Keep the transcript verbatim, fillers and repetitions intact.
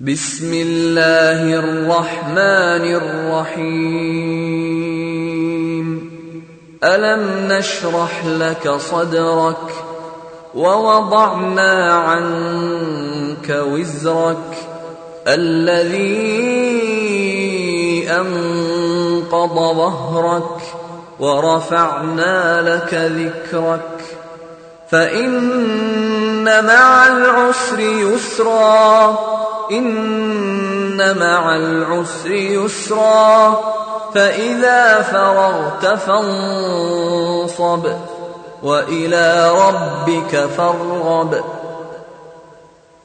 بسم الله الرحمن الرحيم ألم نشرح لك صدرك ووضعنا عنك وزرك الذي أنقض ظهرك ورفعنا لك ذكرك فإن مع العسر يسرا إن مع العسر يسرا فإذا فرغت فانصب وإلى ربك فارغب